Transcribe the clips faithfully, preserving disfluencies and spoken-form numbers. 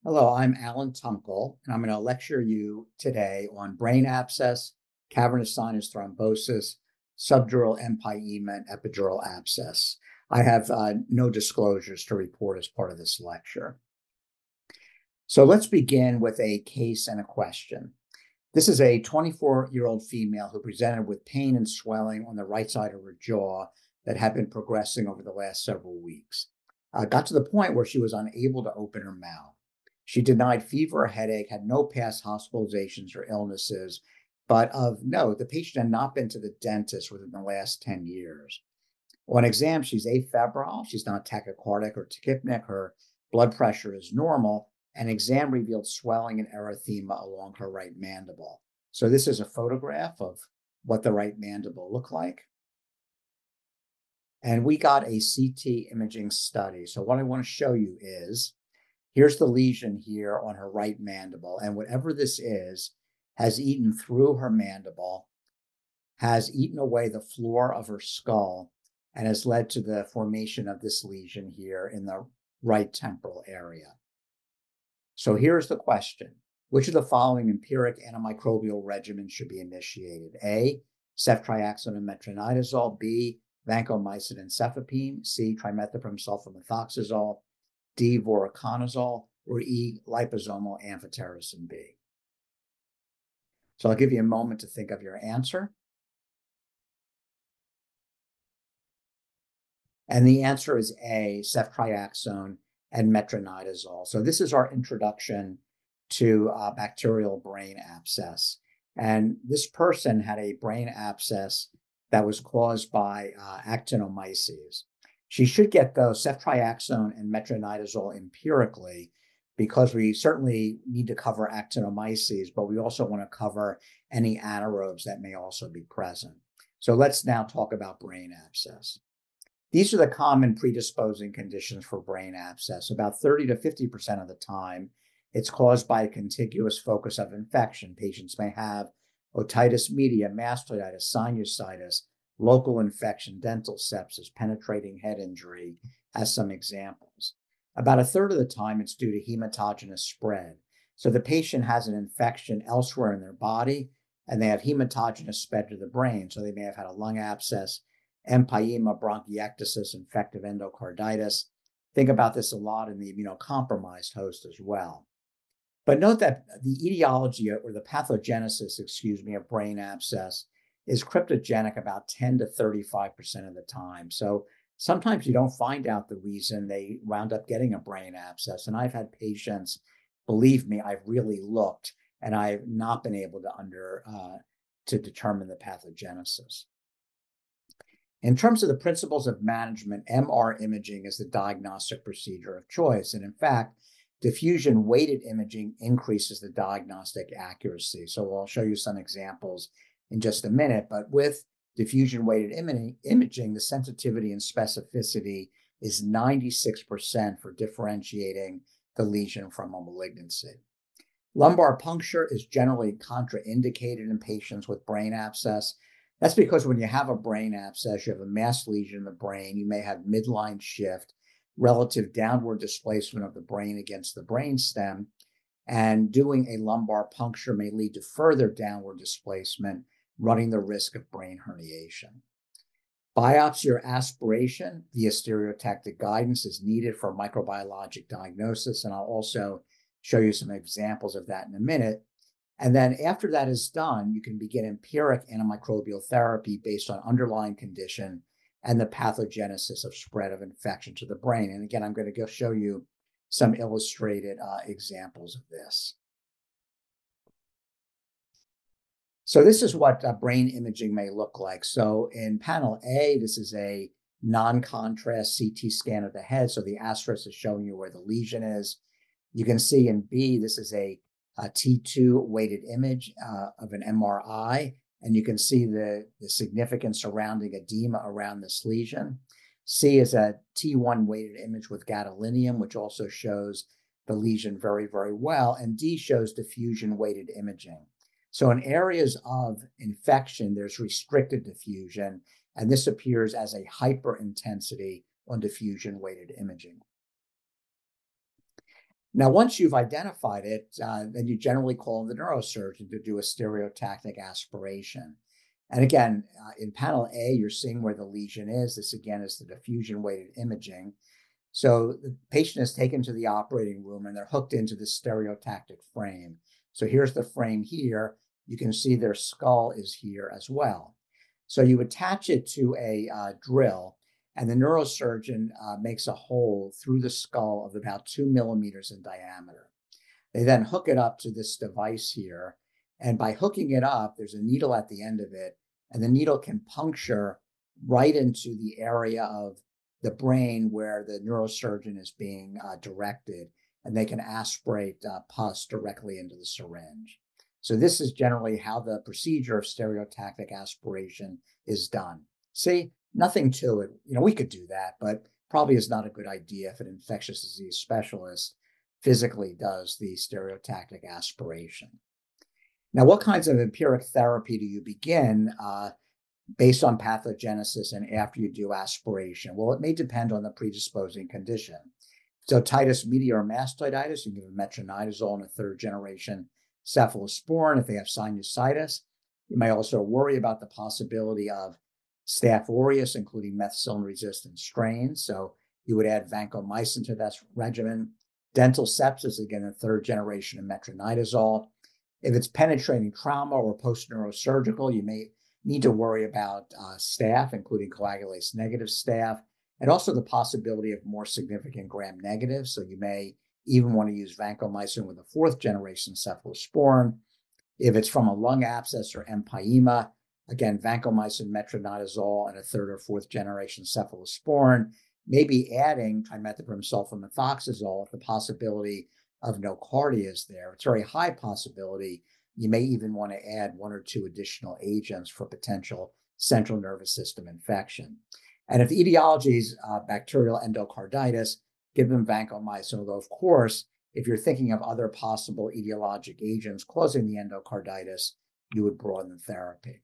Hello, I'm Alan Tunkel, and I'm going to lecture you today on brain abscess, cavernous sinus thrombosis, subdural empyema, and epidural abscess. I have uh, no disclosures to report as part of this lecture. So let's begin with a case and a question. This is a twenty-four-year-old female who presented with pain and swelling on the right side of her jaw that had been progressing over the last several weeks. Uh, got to the point where she was unable to open her mouth. She denied fever or headache, had no past hospitalizations or illnesses, but of note, the patient had not been to the dentist within the last ten years. On exam, she's afebrile, she's not tachycardic or tachypneic, her blood pressure is normal, and exam revealed swelling and erythema along her right mandible. So this is a photograph of what the right mandible looked like. And we got a C T imaging study. So what I want to show you is, here's the lesion here on her right mandible. And whatever this is, has eaten through her mandible, has eaten away the floor of her skull, and has led to the formation of this lesion here in the right temporal area. So here's the question. Which of the following empiric antimicrobial regimens should be initiated? A, ceftriaxone and metronidazole. B, vancomycin and cefepime. C, trimethoprim sulfamethoxazole. D, voriconazole. Or E, liposomal amphotericin B. So I'll give you a moment to think of your answer. And the answer is A, ceftriaxone and metronidazole. So this is our introduction to uh, bacterial brain abscess. And this person had a brain abscess that was caused by uh, actinomyces. She should get, though, ceftriaxone and metronidazole empirically, because we certainly need to cover actinomyces, but we also want to cover any anaerobes that may also be present. So let's now talk about brain abscess. These are the common predisposing conditions for brain abscess. About thirty to fifty percent of the time, it's caused by a contiguous focus of infection. Patients may have otitis media, mastocytitis, sinusitis, local infection, dental sepsis, penetrating head injury, as some examples. About a third of the time, it's due to hematogenous spread. So the patient has an infection elsewhere in their body, and they have hematogenous spread to the brain. So they may have had a lung abscess, empyema, bronchiectasis, infective endocarditis. Think about this a lot in the immunocompromised host as well. But note that the etiology or the pathogenesis, excuse me, of brain abscess is cryptogenic about ten to thirty-five percent of the time. So sometimes you don't find out the reason they wound up getting a brain abscess. And I've had patients, believe me, I've really looked and I've not been able to under uh, to determine the pathogenesis. In terms of the principles of management, M R imaging is the diagnostic procedure of choice. And in fact, diffusion weighted imaging increases the diagnostic accuracy. So I'll show you some examples in just a minute. But with diffusion weighted imaging, the sensitivity and specificity is ninety-six percent for differentiating the lesion from a malignancy. Lumbar puncture is generally contraindicated in patients with brain abscess. That's because when you have a brain abscess, you have a mass lesion in the brain, you may have midline shift, relative downward displacement of the brain against the brainstem, and doing a lumbar puncture may lead to further downward displacement, running the risk of brain herniation. Biopsy or aspiration via stereotactic guidance is needed for microbiologic diagnosis, and I'll also show you some examples of that in a minute. And then after that is done, you can begin empiric antimicrobial therapy based on underlying condition and the pathogenesis of spread of infection to the brain. And again, I'm going to go show you some illustrated uh, examples of this. So this is what uh, brain imaging may look like. So in panel A, this is a non-contrast C T scan of the head. So the asterisk is showing you where the lesion is. You can see in B, this is a a T two weighted image uh, of an M R I, and you can see the, the significant surrounding edema around this lesion. C is a T one weighted image with gadolinium, which also shows the lesion very, very well. And D shows diffusion weighted imaging. So in areas of infection, there's restricted diffusion, and this appears as a hyperintensity on diffusion weighted imaging. Now, once you've identified it, uh, then you generally call the neurosurgeon to do a stereotactic aspiration. And again, uh, in panel A, you're seeing where the lesion is. This again is the diffusion weighted imaging. So the patient is taken to the operating room and they're hooked into the stereotactic frame. So here's the frame here. You can see their skull is here as well. So you attach it to a uh, drill, and the neurosurgeon uh, makes a hole through the skull of about two millimeters in diameter. They then hook it up to this device here. And by hooking it up, there's a needle at the end of it, and the needle can puncture right into the area of the brain where the neurosurgeon is being uh, directed, and they can aspirate uh, pus directly into the syringe. So this is generally how the procedure of stereotactic aspiration is done. See, nothing to it. You know, we could do that, but probably is not a good idea if an infectious disease specialist physically does the stereotactic aspiration. Now, what kinds of empiric therapy do you begin uh, based on pathogenesis and after you do aspiration? Well, it may depend on the predisposing condition. So otitis media or mastoiditis, you can give metronidazole and a third generation cephalosporin. If they have sinusitis, you may also worry about the possibility of Staph aureus, including methicillin-resistant strains. So you would add vancomycin to that regimen. Dental sepsis, again, a third generation of metronidazole. If it's penetrating trauma or post-neurosurgical, you may need to worry about uh, staph, including coagulase negative staph, and also the possibility of more significant gram negative. So you may even want to use vancomycin with a fourth generation cephalosporin. If it's from a lung abscess or empyema, again, vancomycin, metronidazole, and a third or fourth generation cephalosporin, maybe adding trimethoprim sulfamethoxazole if the possibility of nocardia is there. It's a very high possibility. You may even want to add one or two additional agents for potential central nervous system infection. And if the etiology is uh, bacterial endocarditis, give them vancomycin, although of course, if you're thinking of other possible etiologic agents causing the endocarditis, you would broaden the therapy.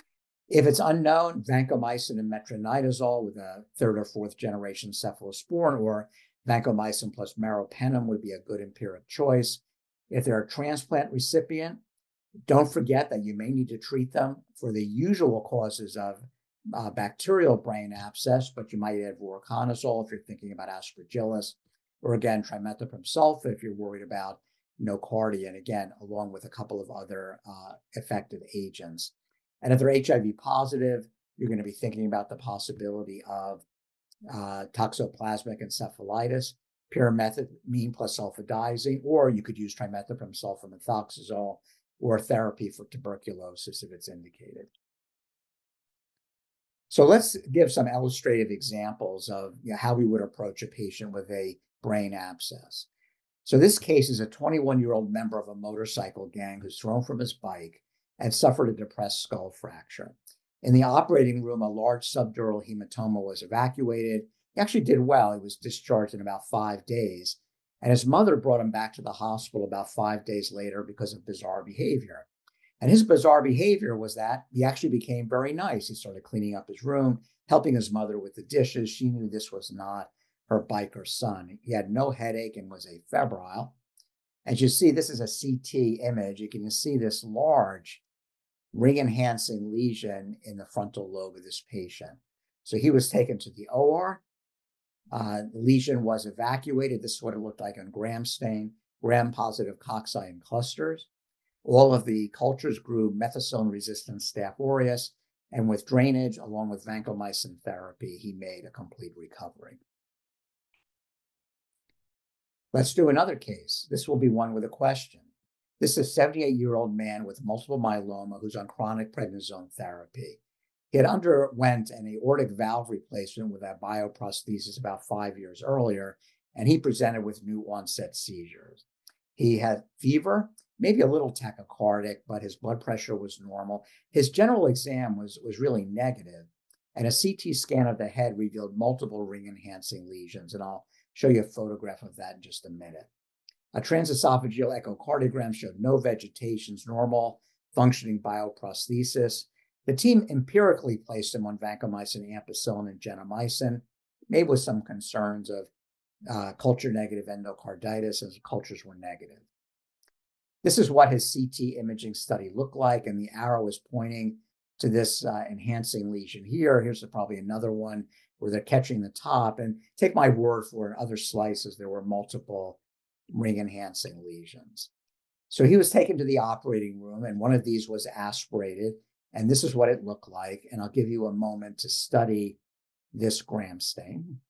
If it's unknown, vancomycin and metronidazole with a third or fourth generation cephalosporin, or vancomycin plus meropenem would be a good empiric choice. If they're a transplant recipient, don't forget that you may need to treat them for the usual causes of uh, bacterial brain abscess, but you might add voriconazole if you're thinking about aspergillus, or again, trimethoprim sulfa if you're worried about nocardia, and again, along with a couple of other uh, effective agents. And if they're H I V positive, you're going to be thinking about the possibility of uh, toxoplasmic encephalitis, pyrimethamine plus sulfadiazine, or you could use trimethoprim sulfamethoxazole or therapy for tuberculosis if it's indicated. So let's give some illustrative examples of you know, how we would approach a patient with a brain abscess. So this case is a twenty-one-year-old member of a motorcycle gang who's thrown from his bike and suffered a depressed skull fracture. In the operating room, a large subdural hematoma was evacuated. He actually did well. He was discharged in about five days. And his mother brought him back to the hospital about five days later because of bizarre behavior. And his bizarre behavior was that he actually became very nice. He started cleaning up his room, helping his mother with the dishes. She knew this was not her bike or son. He had no headache and was afebrile. As you see, this is a C T image. You can see this large ring-enhancing lesion in the frontal lobe of this patient. So he was taken to the O R. Uh, the lesion was evacuated. This is what it looked like on gram stain, gram-positive cocci in clusters. All of the cultures grew methicillin-resistant Staph aureus, and with drainage, along with vancomycin therapy, he made a complete recovery. Let's do another case. This will be one with a question. This is a seventy-eight-year-old man with multiple myeloma who's on chronic prednisone therapy. He had underwent an aortic valve replacement with a bioprosthesis about five years earlier, and he presented with new onset seizures. He had fever, maybe a little tachycardic, but his blood pressure was normal. His general exam was, was really negative, and a C T scan of the head revealed multiple ring-enhancing lesions, and I'll show you a photograph of that in just a minute. A transesophageal echocardiogram showed no vegetations, normal functioning bioprosthesis. The team empirically placed him on vancomycin, ampicillin, and gentamicin, maybe with some concerns of uh, culture negative endocarditis, as the cultures were negative. This is what his C T imaging study looked like, and the arrow is pointing to this uh, enhancing lesion here. Here's probably another one where they're catching the top. And take my word for it, in other slices, there were multiple ring enhancing lesions. So he was taken to the operating room, and one of these was aspirated, and this is what it looked like. And I'll give you a moment to study this gram stain.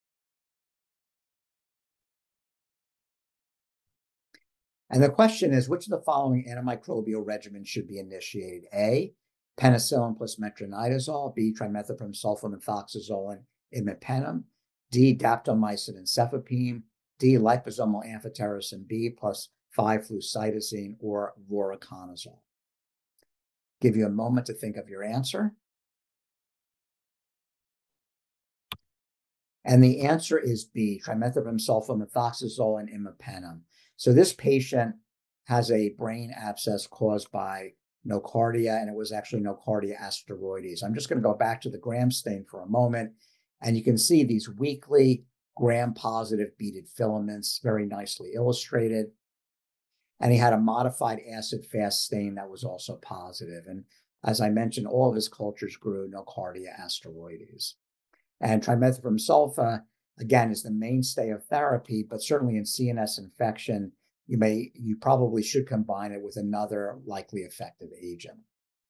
And the question is, which of the following antimicrobial regimens should be initiated? A, penicillin plus metronidazole. B, trimethoprim sulfamethoxazole and imipenem. D, daptomycin and cefepime. D, liposomal amphotericin B plus five flucytosine or voriconazole. Give you a moment to think of your answer. And the answer is B, trimethoprim sulfamethoxazole and imipenem. So this patient has a brain abscess caused by nocardia, and it was actually nocardia asteroides. I'm just going to go back to the gram stain for a moment, and you can see these weakly gram-positive beaded filaments, very nicely illustrated. And he had a modified acid-fast stain that was also positive. And as I mentioned, all of his cultures grew nocardia asteroides. And trimethoprim sulfa, again, is the mainstay of therapy, but certainly in C N S infection, you may, you probably should combine it with another likely effective agent.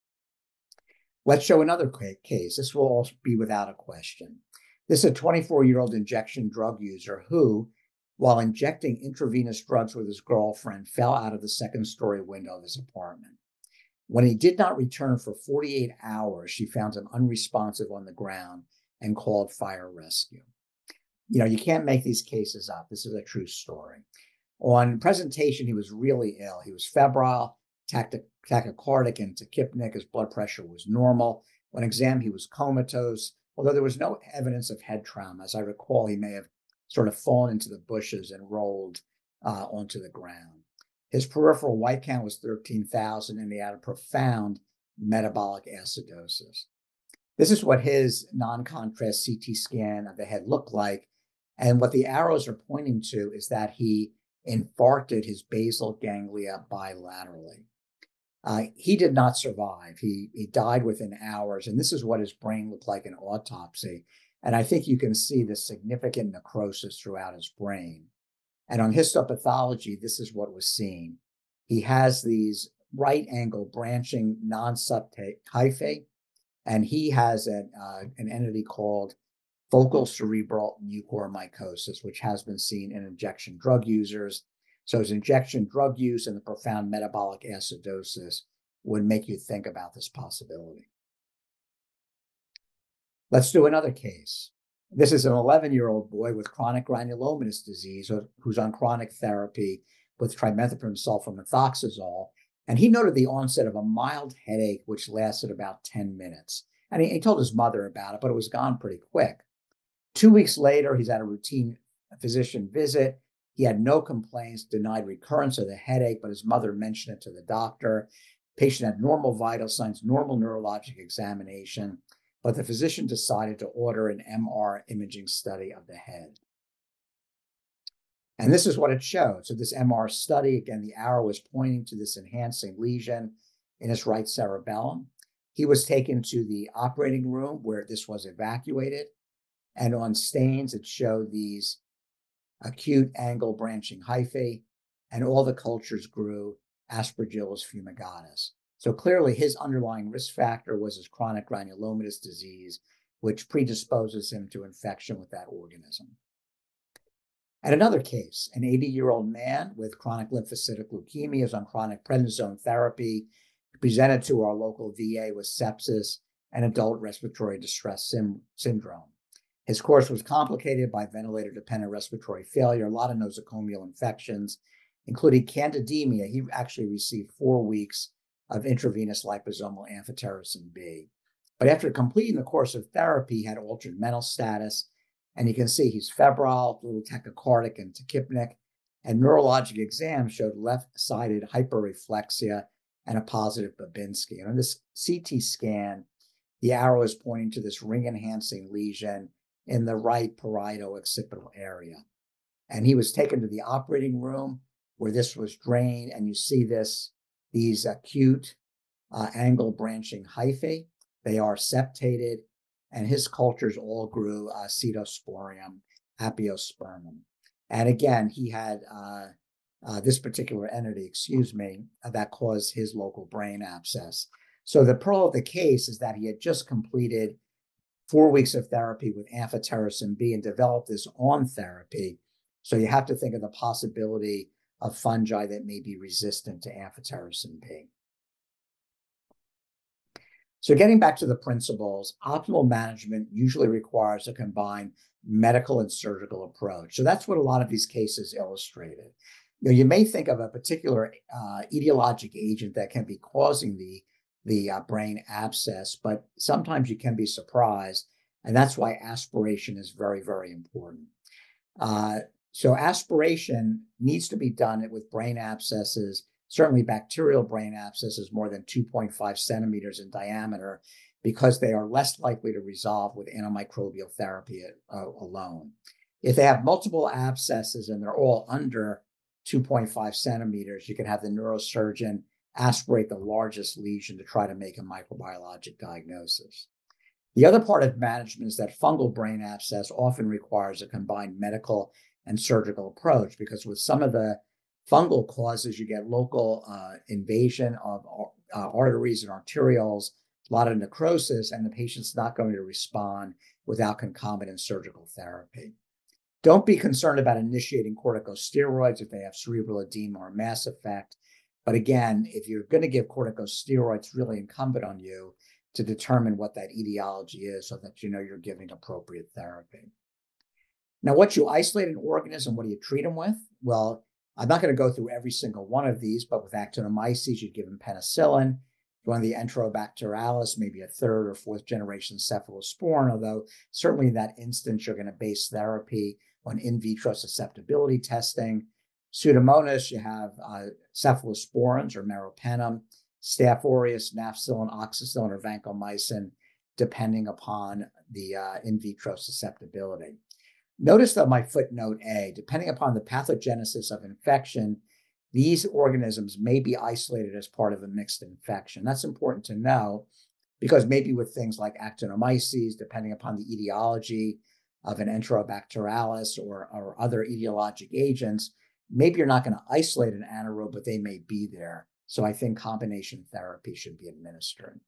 Let's show another case. This will also be without a question. This is a twenty-four-year-old injection drug user who, while injecting intravenous drugs with his girlfriend, fell out of the second-story window of his apartment. When he did not return for forty-eight hours, she found him unresponsive on the ground and called fire rescue. You know, you can't make these cases up. This is a true story. On presentation, he was really ill. He was febrile, tachy- tachycardic, and tachypnic. His blood pressure was normal. On exam, he was comatose, although there was no evidence of head trauma. As I recall, he may have sort of fallen into the bushes and rolled uh, onto the ground. His peripheral white count was thirteen thousand, and he had a profound metabolic acidosis. This is what his non-contrast C T scan of the head looked like. And what the arrows are pointing to is that he infarcted his basal ganglia bilaterally. Uh, he did not survive. He, he died within hours. And this is what his brain looked like in autopsy. And I think you can see the significant necrosis throughout his brain. And on histopathology, this is what was seen. He has these right angle branching non-subtype hyphae, and he has an, uh, an entity called focal cerebral mucormycosis, which has been seen in injection drug users. So his injection drug use and the profound metabolic acidosis would make you think about this possibility. Let's do another case. This is an eleven-year-old boy with chronic granulomatous disease who's on chronic therapy with trimethoprim sulfamethoxazole. And he noted the onset of a mild headache, which lasted about ten minutes. And he, he told his mother about it, but it was gone pretty quick. Two weeks later, he's at a routine physician visit. He had no complaints, denied recurrence of the headache, but his mother mentioned it to the doctor. Patient had normal vital signs, normal neurologic examination, but the physician decided to order an M R imaging study of the head. And this is what it showed. So this M R study, again, the arrow is pointing to this enhancing lesion in his right cerebellum. He was taken to the operating room where this was evacuated. And on stains, it showed these acute angle branching hyphae, and all the cultures grew Aspergillus fumigatus. So clearly his underlying risk factor was his chronic granulomatous disease, which predisposes him to infection with that organism. And another case, an eighty-year-old man with chronic lymphocytic leukemia is on chronic prednisone therapy, presented to our local V A with sepsis and adult respiratory distress sim- syndrome. His course was complicated by ventilator-dependent respiratory failure, a lot of nosocomial infections, including candidemia. He actually received four weeks of intravenous liposomal amphotericin B. But after completing the course of therapy, he had altered mental status, and you can see he's febrile, a little tachycardic and tachypnic, and neurologic exams showed left-sided hyperreflexia and a positive Babinski. And on this C T scan, the arrow is pointing to this ring-enhancing lesion in the right parieto-occipital area. And he was taken to the operating room where this was drained, and you see this, these acute uh, angle branching hyphae. They are septated, and his cultures all grew uh, Cedosporium apiospermum. And again, he had uh, uh, this particular entity, excuse me, uh, that caused his local brain abscess. So the pearl of the case is that he had just completed four weeks of therapy with amphotericin B and developed this on therapy. So you have to think of the possibility of fungi that may be resistant to amphotericin B. So getting back to the principles, optimal management usually requires a combined medical and surgical approach. So that's what a lot of these cases illustrated. You know, you may think of a particular uh, etiologic agent that can be causing the, the uh, brain abscess, but sometimes you can be surprised, and that's why aspiration is very, very important. Uh, so aspiration needs to be done with brain abscesses. Certainly bacterial brain abscesses more than two point five centimeters in diameter, because they are less likely to resolve with antimicrobial therapy uh, alone. If they have multiple abscesses and they're all under two point five centimeters, you can have the neurosurgeon aspirate the largest lesion to try to make a microbiologic diagnosis. The other part of management is that fungal brain abscess often requires a combined medical and surgical approach, because with some of the fungal causes, you get local uh, invasion of uh, arteries and arterioles, a lot of necrosis, and the patient's not going to respond without concomitant surgical therapy. Don't be concerned about initiating corticosteroids if they have cerebral edema or mass effect. But again, if you're going to give corticosteroids, it's really incumbent on you to determine what that etiology is so that you know you're giving appropriate therapy. Now, once you isolate an organism, what do you treat them with? Well, I'm not going to go through every single one of these, but with actinomyces, you'd give them penicillin. One of the Enterobacterales, maybe a third or fourth generation cephalosporin, although certainly in that instance, you're going to base therapy on in vitro susceptibility testing. Pseudomonas, you have uh, cephalosporins or meropenem, Staph aureus, nafcillin, oxacillin, or vancomycin, depending upon the uh, in vitro susceptibility. Notice that my footnote A, depending upon the pathogenesis of infection, these organisms may be isolated as part of a mixed infection. That's important to know, because maybe with things like actinomyces, depending upon the etiology of an Enterobacterales or, or other etiologic agents, maybe you're not going to isolate an anaerobe, but they may be there. So I think combination therapy should be administered.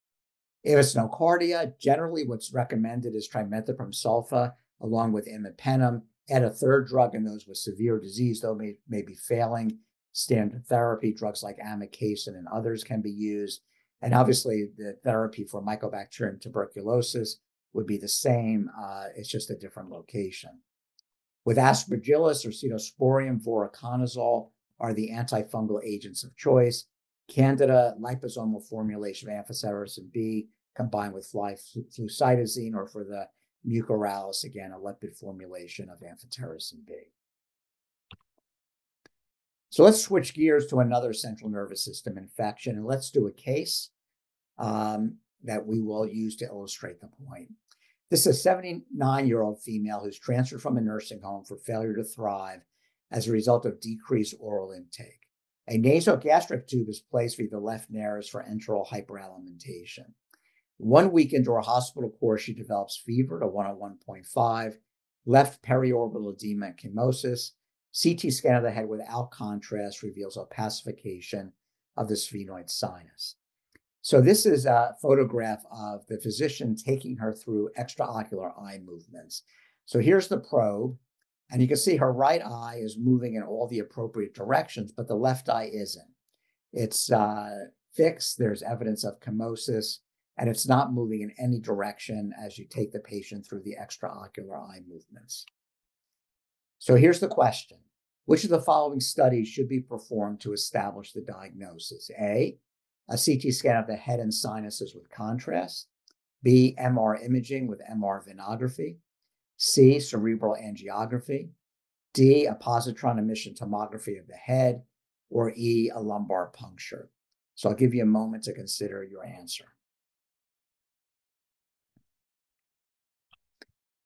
If it's nocardia, generally what's recommended is trimethoprim sulfa along with imipenem. Add a third drug in those with severe disease, though may, may be failing standard therapy. Drugs like amikacin and others can be used. And obviously the therapy for Mycobacterium tuberculosis would be the same. Uh, it's just a different location. With Aspergillus or Cedosporium, voriconazole are the antifungal agents of choice. Candida, liposomal formulation of amphotericin B combined with flucytosine, or for the Mucorales, again, a lipid formulation of amphotericin B. So let's switch gears to another central nervous system infection, and let's do a case um, that we will use to illustrate the point. This is a seventy-nine-year-old female who's transferred from a nursing home for failure to thrive as a result of decreased oral intake. A nasogastric tube is placed via the left nares for enteral hyperalimentation. One week into her hospital course, she develops fever to one oh one point five, left periorbital edema and chemosis. C T scan of the head without contrast reveals opacification of the sphenoid sinus. So this is a photograph of the physician taking her through extraocular eye movements. So here's the probe, and you can see her right eye is moving in all the appropriate directions, but the left eye isn't. It's uh, fixed. There's evidence of chemosis, and it's not moving in any direction as you take the patient through the extraocular eye movements. So here's the question. Which of the following studies should be performed to establish the diagnosis? A, a C T scan of the head and sinuses with contrast. B, M R imaging with M R venography. C, cerebral angiography. D, a positron emission tomography of the head. Or E, a lumbar puncture. So I'll give you a moment to consider your answer.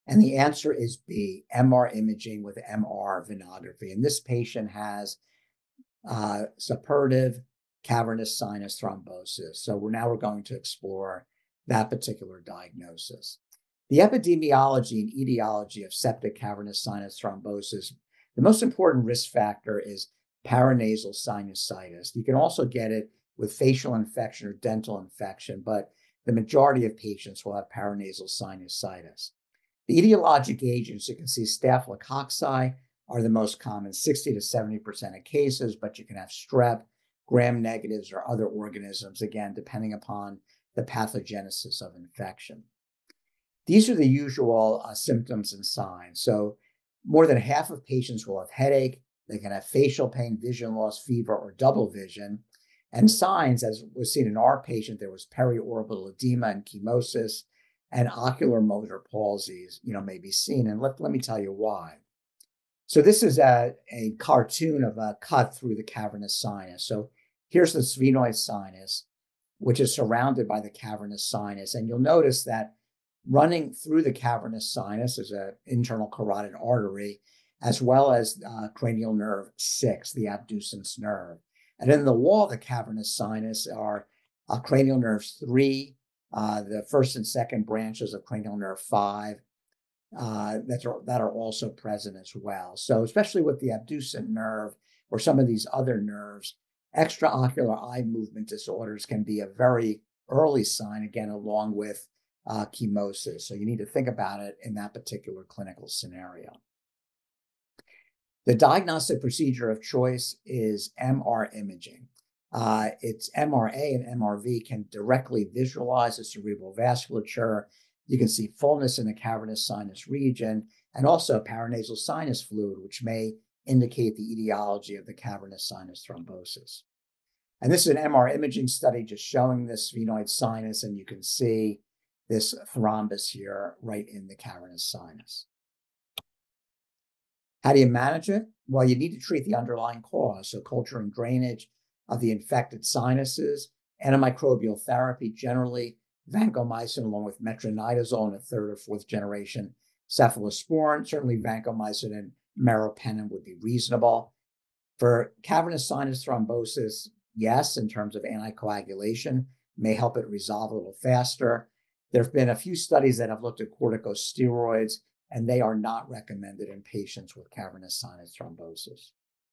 And the answer is B, M R imaging with M R venography. And this patient has uh, suppurative cavernous sinus thrombosis. So we're now we're going to explore that particular diagnosis. The epidemiology and etiology of septic cavernous sinus thrombosis, the most important risk factor is paranasal sinusitis. You can also get it with facial infection or dental infection, but the majority of patients will have paranasal sinusitis. The etiologic agents, you can see staphylococci are the most common, sixty to seventy percent of cases, but you can have strep, gram negatives, or other organisms, again, depending upon the pathogenesis of infection. These are the usual uh, symptoms and signs. So more than half of patients will have headache. They can have facial pain, vision loss, fever, or double vision. And signs, as was seen in our patient, there was periorbital edema and chemosis, and ocular motor palsies, you know, may be seen. And let, let me tell you why. So this is a, a cartoon of a cut through the cavernous sinus. So here's the sphenoid sinus, which is surrounded by the cavernous sinus. And you'll notice that running through the cavernous sinus is an internal carotid artery, as well as uh, cranial nerve six, the abducens nerve. And in the wall of the cavernous sinus are uh, cranial nerves three, uh, the first and second branches of cranial nerve five, uh, that, are, that are also present as well. So especially with the abducent nerve or some of these other nerves, extraocular eye movement disorders can be a very early sign, again, along with uh, chemosis. So you need to think about it in that particular clinical scenario. The diagnostic procedure of choice is M R imaging. Uh, it's M R A and M R V can directly visualize the cerebral vasculature. You can see fullness in the cavernous sinus region and also paranasal sinus fluid, which may indicate the etiology of the cavernous sinus thrombosis. And this is an M R imaging study just showing the sphenoid sinus, and you can see this thrombus here right in the cavernous sinus. How do you manage it? Well, you need to treat the underlying cause, so culture and drainage of the infected sinuses, antimicrobial therapy, generally vancomycin along with metronidazole and a third or fourth generation cephalosporin. Certainly vancomycin and meropenem would be reasonable. For cavernous sinus thrombosis, yes, in terms of anticoagulation, may help it resolve a little faster. There have been a few studies that have looked at corticosteroids, and they are not recommended in patients with cavernous sinus thrombosis.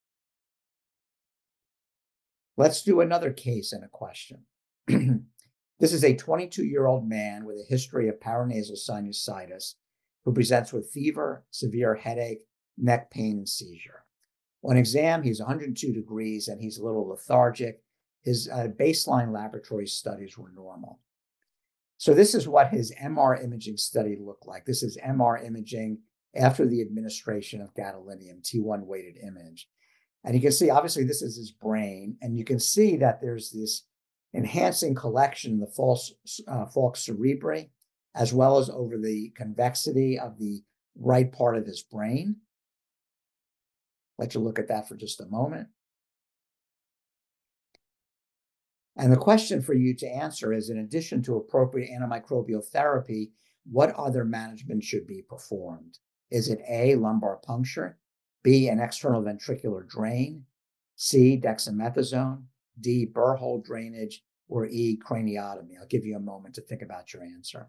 Let's do another case and a question. This is a twenty-two-year-old man with a history of paranasal sinusitis who presents with fever, severe headache, neck pain, and seizure. On exam, he's one hundred two degrees and he's a little lethargic. His uh, baseline laboratory studies were normal. So this is what his M R imaging study looked like. This is M R imaging after the administration of gadolinium, T one weighted image. And you can see, obviously, this is his brain. And you can see that there's this enhancing collection in the false, uh, falx cerebri, as well as over the convexity of the right part of his brain. Let you look at that for just a moment. And the question for you to answer is, in addition to appropriate antimicrobial therapy, what other management should be performed? Is it A, lumbar puncture, B, an external ventricular drain, C, dexamethasone, D, burr hole drainage, or E, craniotomy? I'll give you a moment to think about your answer.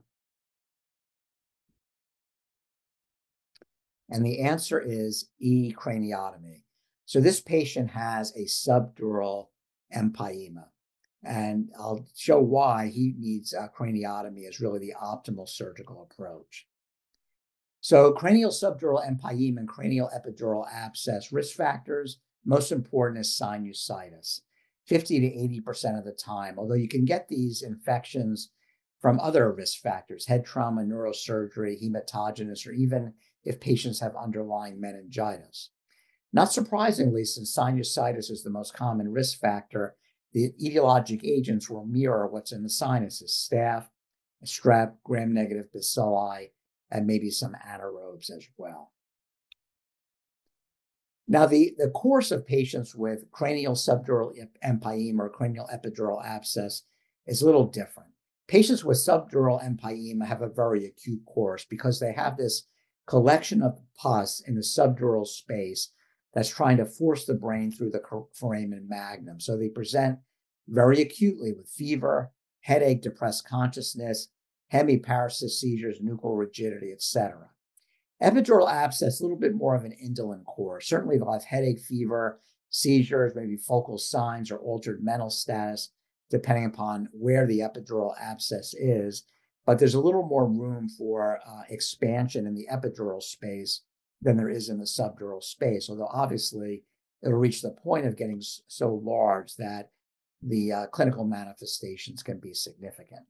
And the answer is E, craniotomy. So this patient has a subdural empyema. And I'll show why he needs a craniotomy as really the optimal surgical approach. So cranial subdural empyema and cranial epidural abscess risk factors, most important is sinusitis, fifty to eighty percent of the time, although you can get these infections from other risk factors, head trauma, neurosurgery, hematogenous, or even if patients have underlying meningitis. Not surprisingly, since sinusitis is the most common risk factor, the etiologic agents will mirror what's in the sinuses: staph, strep, gram-negative bacilli, and maybe some anaerobes as well. Now, the, the course of patients with cranial subdural empyema or cranial epidural abscess is a little different. Patients with subdural empyema have a very acute course because they have this collection of pus in the subdural space that's trying to force the brain through the foramen magnum. So they present very acutely with fever, headache, depressed consciousness, hemiparesis seizures, nuchal rigidity, et cetera. Epidural abscess, a little bit more of an indolent course. Certainly they'll have headache, fever, seizures, maybe focal signs or altered mental status, depending upon where the epidural abscess is. But there's a little more room for uh, expansion in the epidural space than there is in the subdural space, although obviously it'll reach the point of getting so large that the uh, clinical manifestations can be significant.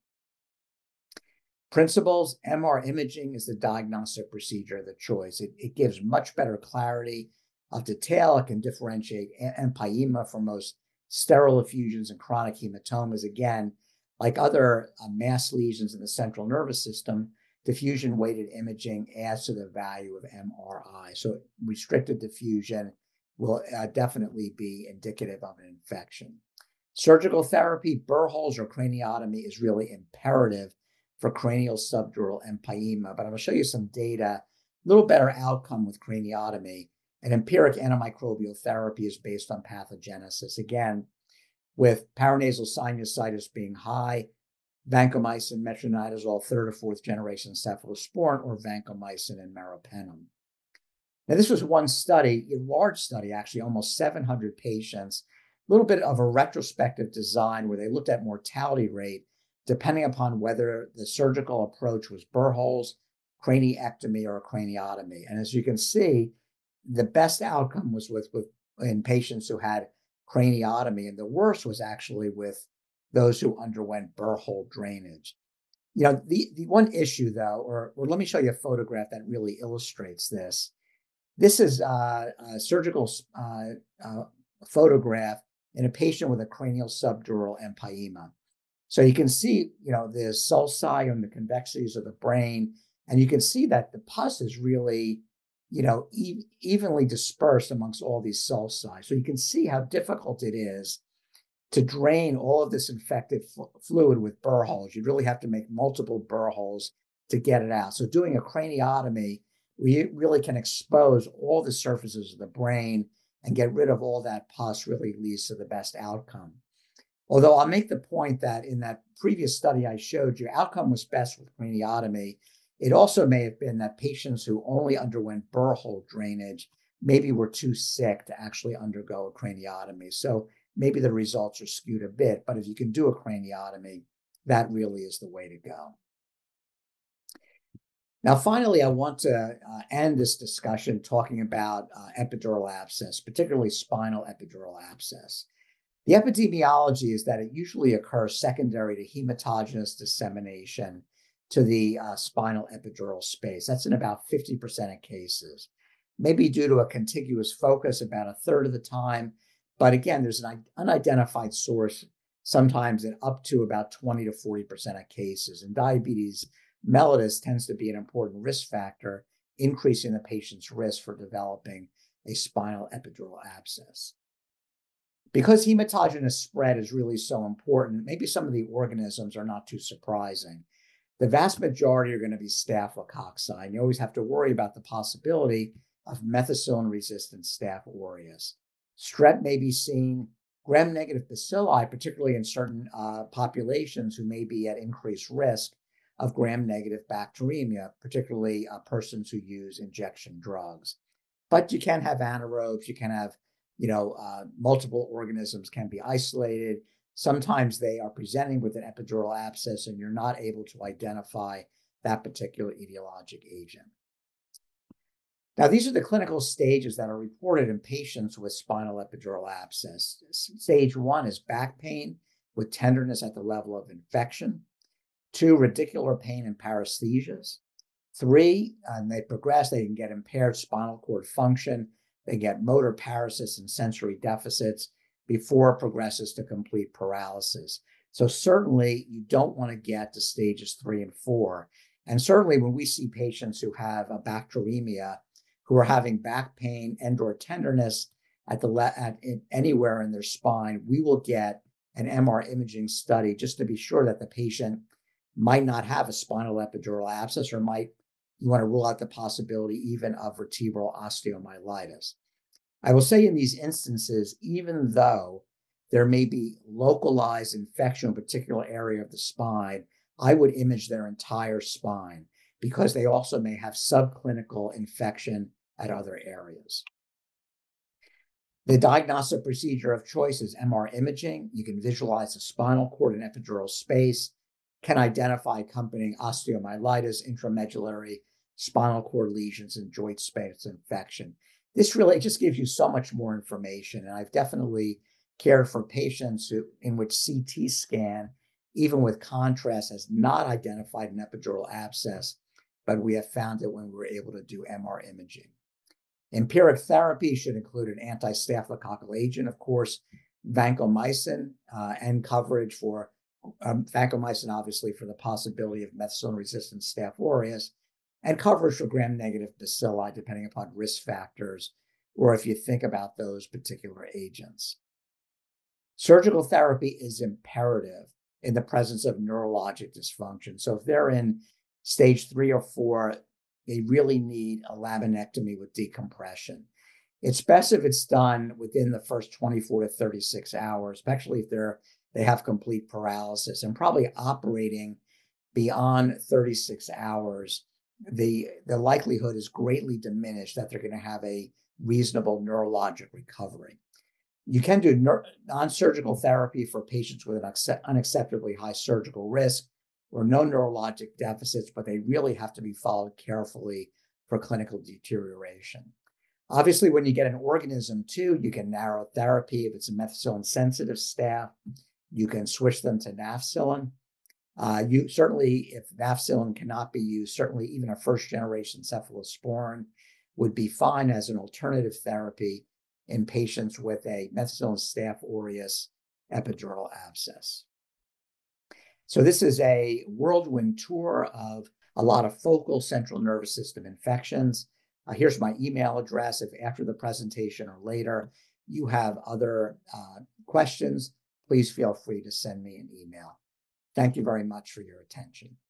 Principles: M R imaging is the diagnostic procedure of the choice. It, it gives much better clarity of detail. It can differentiate empyema from most sterile effusions and chronic hematomas. Again, like other uh, mass lesions in the central nervous system, diffusion-weighted imaging adds to the value of M R I. So restricted diffusion will uh, definitely be indicative of an infection. Surgical therapy, burr holes or craniotomy is really imperative for cranial subdural empyema, but I'm going to show you some data, a little better outcome with craniotomy. And empiric antimicrobial therapy is based on pathogenesis. Again, with paranasal sinusitis being high, vancomycin, metronidazole, third or fourth generation cephalosporin, or vancomycin and meropenem. Now, this was one study, a large study, actually, almost seven hundred patients, a little bit of a retrospective design where they looked at mortality rate depending upon whether the surgical approach was burr holes, craniectomy, or a craniotomy. And as you can see, the best outcome was with, with in patients who had craniotomy, and the worst was actually with those who underwent burr hole drainage. You know, the, the one issue, though, or, or let me show you a photograph that really illustrates this. This is uh, a surgical uh, uh, photograph in a patient with a cranial subdural empyema. So you can see, you know, the sulci and the convexities of the brain, and you can see that the pus is really, you know, e- evenly dispersed amongst all these sulci. So you can see how difficult it is to drain all of this infected fl- fluid with burr holes. You really have to make multiple burr holes to get it out. So doing a craniotomy, we really can expose all the surfaces of the brain and get rid of all that pus, really leads to the best outcome. Although I'll make the point that in that previous study I showed you, outcome was best with craniotomy. It also may have been that patients who only underwent burr hole drainage maybe were too sick to actually undergo a craniotomy. So maybe the results are skewed a bit, but if you can do a craniotomy, that really is the way to go. Now, finally, I want to uh, end this discussion talking about uh, epidural abscess, particularly spinal epidural abscess. The epidemiology is that it usually occurs secondary to hematogenous dissemination to the uh, spinal epidural space. That's in about fifty percent of cases, maybe due to a contiguous focus about a third of the time. But again, there's an unidentified source, sometimes in up to about twenty to forty percent of cases. And diabetes mellitus tends to be an important risk factor, increasing the patient's risk for developing a spinal epidural abscess. Because hematogenous spread is really so important, maybe some of the organisms are not too surprising. The vast majority are going to be Staphylococci, and you always have to worry about the possibility of methicillin-resistant Staph aureus. Strep may be seen, gram-negative bacilli, particularly in certain uh, populations who may be at increased risk of gram-negative bacteremia, particularly uh, persons who use injection drugs. But you can have anaerobes, you can have You know, uh, multiple organisms can be isolated. Sometimes they are presenting with an epidural abscess and you're not able to identify that particular etiologic agent. Now, these are the clinical stages that are reported in patients with spinal epidural abscess. Stage one is back pain with tenderness at the level of infection. Two, radicular pain and paresthesias. Three, and they progress, they can get impaired spinal cord function. They get motor paresis and sensory deficits before it progresses to complete paralysis. So certainly you don't want to get to stages three and four. And certainly when we see patients who have a bacteremia, who are having back pain and or tenderness at the le- at in, anywhere in their spine, we will get an M R imaging study just to be sure that the patient might not have a spinal epidural abscess or might, you want to rule out the possibility even of vertebral osteomyelitis. I will say in these instances, even though there may be localized infection in a particular area of the spine, I would image their entire spine because they also may have subclinical infection at other areas. The diagnostic procedure of choice is M R imaging. You can visualize the spinal cord and epidural space, can identify accompanying osteomyelitis, intramedullary spinal cord lesions, and joint space infection. This really just gives you so much more information. And I've definitely cared for patients who, in which C T scan, even with contrast, has not identified an epidural abscess, but we have found it when we were able to do M R imaging. Empiric therapy should include an anti-staphylococcal agent, of course, vancomycin, uh, and coverage for um, vancomycin, obviously, for the possibility of methicillin-resistant Staph aureus, and coverage for gram-negative bacilli, depending upon risk factors, or if you think about those particular agents. Surgical therapy is imperative in the presence of neurologic dysfunction. So if they're in stage three or four, they really need a laminectomy with decompression. It's best if it's done within the first twenty-four to thirty-six hours, especially if they're they have complete paralysis, and probably operating beyond thirty-six hours, the, the likelihood is greatly diminished that they're going to have a reasonable neurologic recovery. You can do non-surgical therapy for patients with an unacceptably high surgical risk or no neurologic deficits, but they really have to be followed carefully for clinical deterioration. Obviously, when you get an organism too, you can narrow therapy. If it's a methicillin-sensitive staph, you can switch them to nafcillin. Uh, you certainly, if nafcillin cannot be used, certainly even a first-generation cephalosporin would be fine as an alternative therapy in patients with a methicillin Staph aureus epidural abscess. So this is a whirlwind tour of a lot of focal central nervous system infections. Uh, here's my email address. If after the presentation or later you have other uh, questions, please feel free to send me an email. Thank you very much for your attention.